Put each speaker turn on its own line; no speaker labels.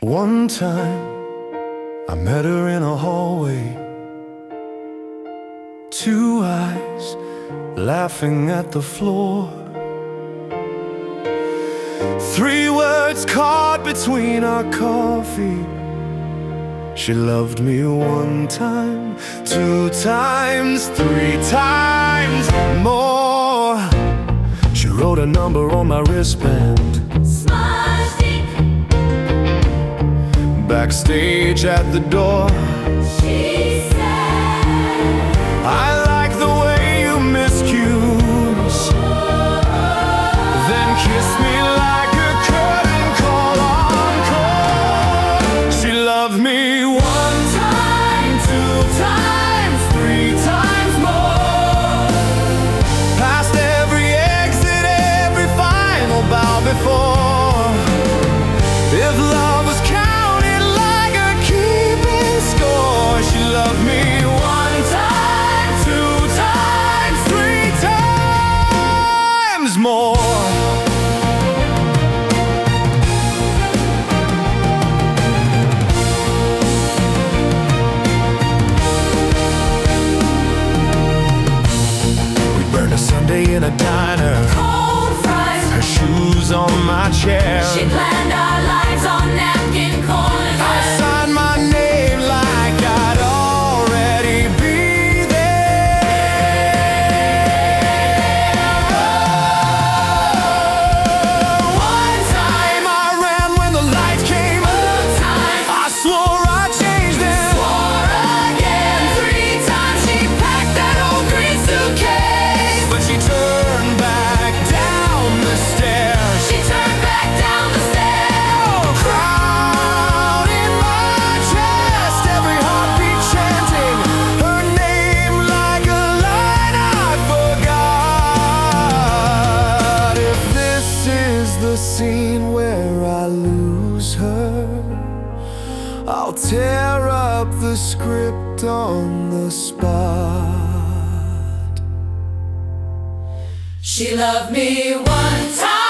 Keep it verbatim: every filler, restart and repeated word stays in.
One time I met her in a hallway, two eyes laughing at the floor, three words caught between our coffee. She loved me one time, two times, three times more. She wrote a number on my wristband. Backstage at the door,
she said,
I like the way you miscues, then kissed me like a curtain call encore. She loved me one time, two times, three times more. Past every exit, every final bow before. If love was counted love me one time, two times, three times more. We burned a Sunday in a diner,
cold fries,
her shoes on my chair.
She planned our lives on napkin corners.
I signed my name like I'd already be there. One time I ran when the lights came on. I swore I'd change them.
Swore again. Three times she packed that old green suitcase,
but she turned back down the stairs.
She turned back down the stairs.
Crowd in my chest, every heartbeat chanting her name like a line I forgot. If this is the scene where I lose her, I'll tear up the script on the spot.
She loved me one time.